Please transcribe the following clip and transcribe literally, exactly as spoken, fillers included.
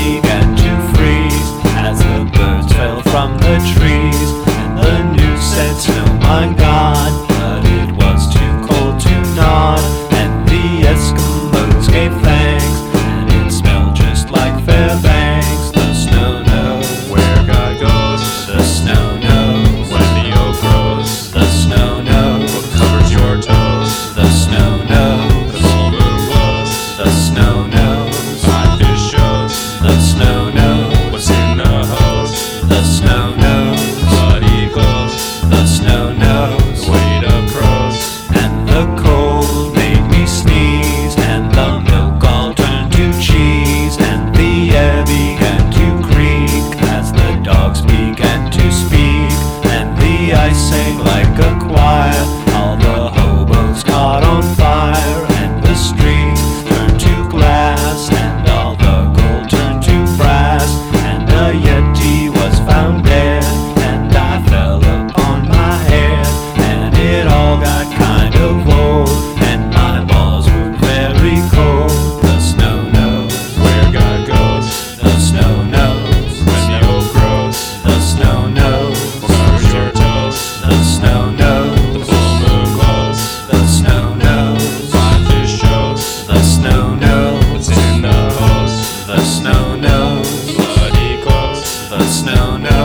began to freeze as the birds fell from the trees. And the news said, "Oh my God," but it was too cold to nod. And the Eskimos gave thanks, and it smelled just like Fairbanks. The snow knows where God goes. the snow knows When the oak grows, the snow knows what covers your toes. the snow knows The full moon glows. the snow knows Five fish shows. the snow knows What's in the hose? the snow knows Muddy clothes. the snow knows. The weight of crows. And the cold made me sneeze, and the milk all turned to cheese, and the air began to creak as the dogs began to speak, and the ice sang like a choir. All the hobos caught on fire, and the streets turned to glass, and all the gold turned to brass, and the Yeti was found dead, and I fell upon my head, and it all got kind of old, and my balls were very cold. The snow knows Where God goes. the snow knows When the oak grows, the snow knows what covers your toes. the snow knows The full moon glows. the snow knows Five fish shows. the snow knows What's in the hose? the snow knows Muddy clothes. the snow knows